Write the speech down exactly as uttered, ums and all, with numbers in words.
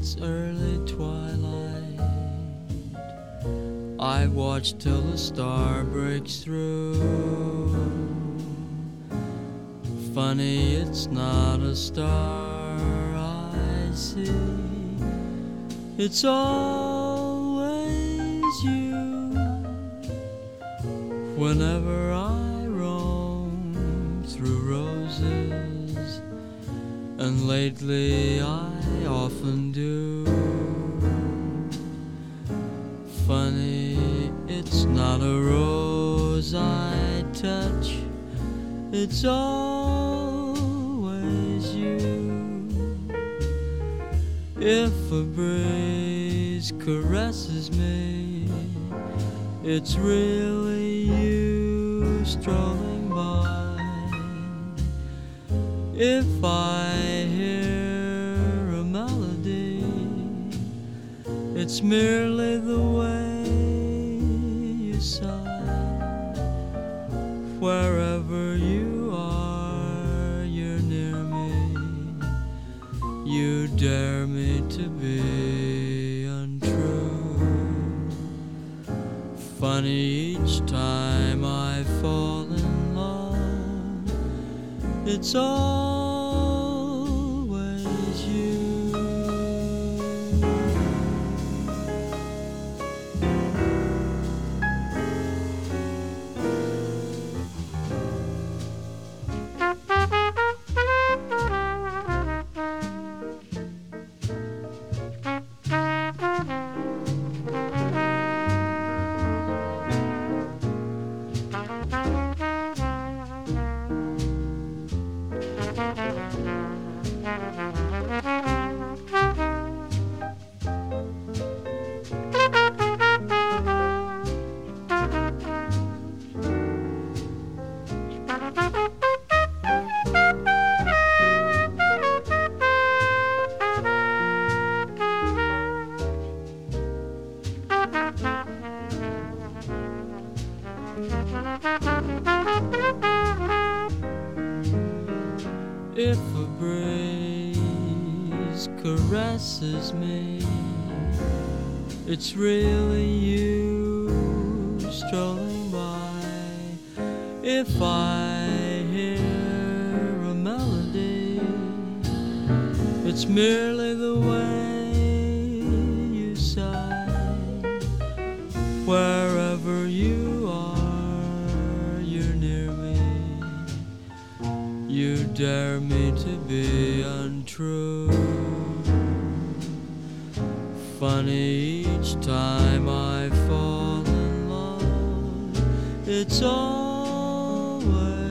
it's early twilight. I watch till the star breaks through. Funny, it's not a star I see. It's always you. Whenever I roam through roses, and lately I often do. Funny, it's not a rose I touch, it's always you. If a breeze caresses me, it's really you strolling by. If I hear a melody, it's merely the way you sigh. Wherever you are, you're near me. You dare me to be untrue. Funny, each time I fall in love, it's always you. If a breeze caresses me, it's really you strolling by. If I hear a melody, it's merely the way you sigh. Wherever you are, you're near me. You dare me to be untrue. Funny, each time I fall in love, it's always